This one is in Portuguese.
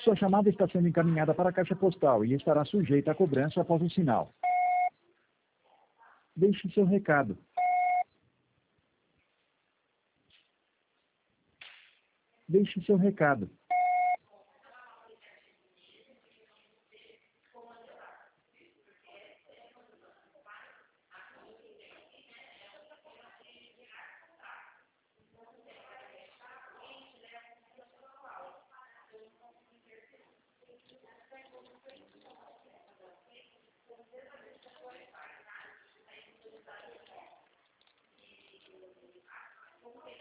Sua chamada está sendo encaminhada para a caixa postal e estará sujeita a cobrança após o sinal. Deixe seu recado. Deixe seu recado.